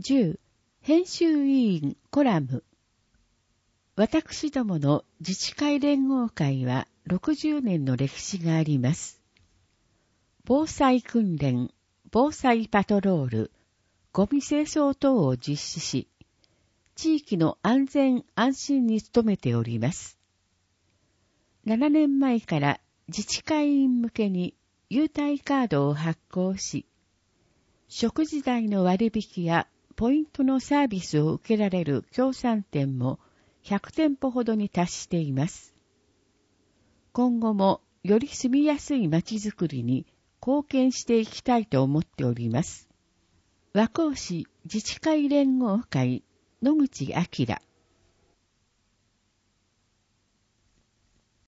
10編集委員コラム。私どもの自治会連合会は60年の歴史があります。防災訓練、防災パトロール、ゴミ清掃等を実施し、地域の安全安心に努めております。7年前から自治会員向けに優待カードを発行し、食事代の割引やポイントのサービスを受けられる協賛店も100店舗ほどに達しています。今後もより住みやすい街づくりに貢献していきたいと思っております。和光市自治会連合会野口明。